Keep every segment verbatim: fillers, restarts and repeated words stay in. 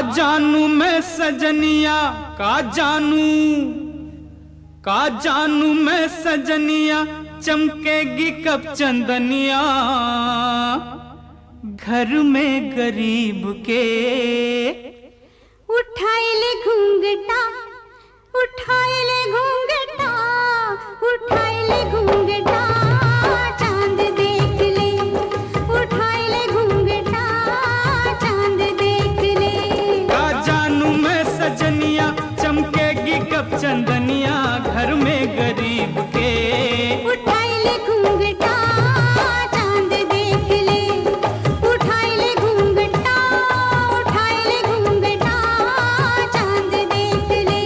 जानू मैं सजनिया का जानू का जानू मैं सजनिया चमकेगी कब चंदनिया घर में गरीब के उठाए ले घूंघटा उठाए ले घूंघटा उठाए ले घूंघटा चांद देख ले उठाए ले घूंघटा चांद देख ले का जानू मैं सजनिया चमकेगी कब चंदनिया घर में गरीब के उठाए ले घूंघटा चांद देख ले उठाए ले घूंघटा उठाए ले घूंघटा चांद देख ले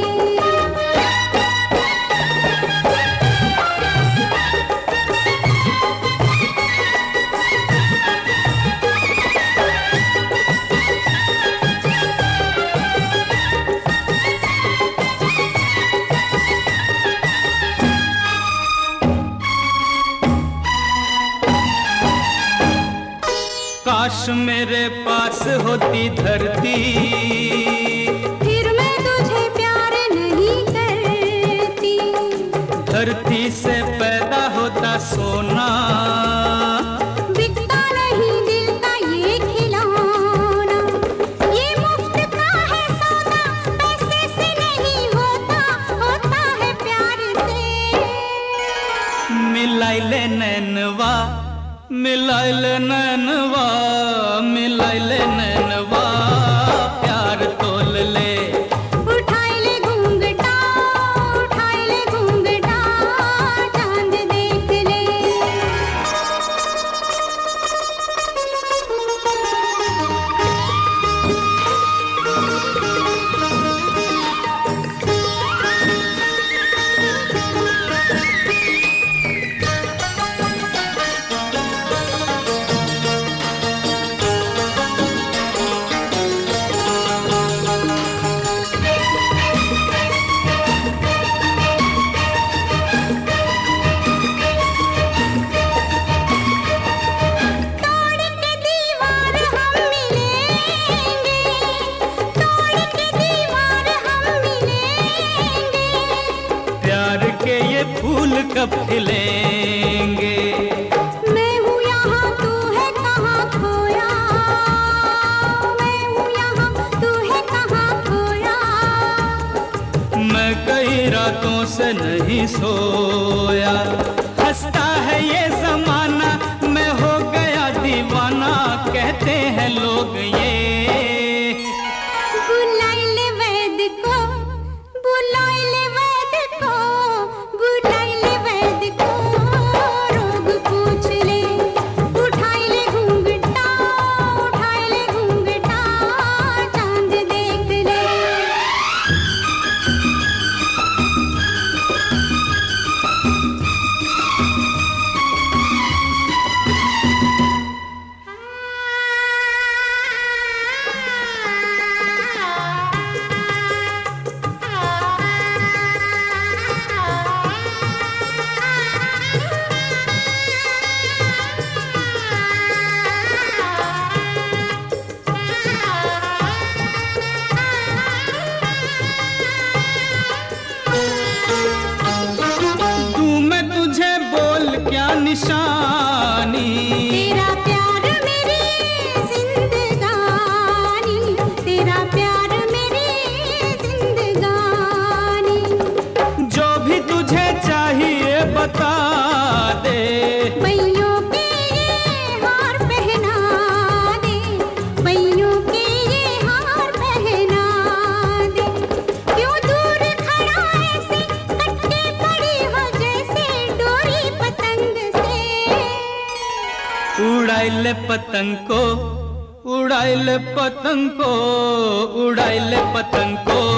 काश मेरे पास होती धरती फिर मैं तुझे प्यार नहीं करती धरती से पैदा होता सोना बिकता नहीं दिल का ये खिलौना ये मुफ्त का है सौदा पैसे से नहीं होता होता है प्यार से मिलाइले नैनवा मिलाइले नैनवा मिलाइले नैनवा प्यार तोल ले उठाए ले घूंघटा उठाए ले घूंघटा चांद देख ले तोड़ के दीवार हम मिलेंगे तोड़ के दीवार हम मिलेंगे प्यार के ये फूल कब खिलेंगे मैं हूँ यहाँ तू है कहाँ खोया मैं हूँ यहाँ तू है कहाँ खोया मैं कई रातों से नहीं सोया हंसता है ये जमाना मैं हो गया दीवाना कहते हैं लोग ये बुलाए ले वैद को बुलाए ले वैद को बुलाए ले वैद को रोग पूछ ले उठाए ले घूंघटा उठाए ले घूंघटा चांद देख ले तू मैं तुझे बोल क्या निशानी तेरा प्यार मेरी जिंदगानी तेरा प्यार मेरी जिंदगानी जो भी तुझे चाहिए बता दे पहियों के ये हार पहना दे पहियों के ये हार पहना दे क्यों दूर खड़ा ऐसे कटके पड़ी हो जैसे डोरी पतंग से उड़ाइले पतंग को उड़ाइले पतंग को उड़ाइले पतंग को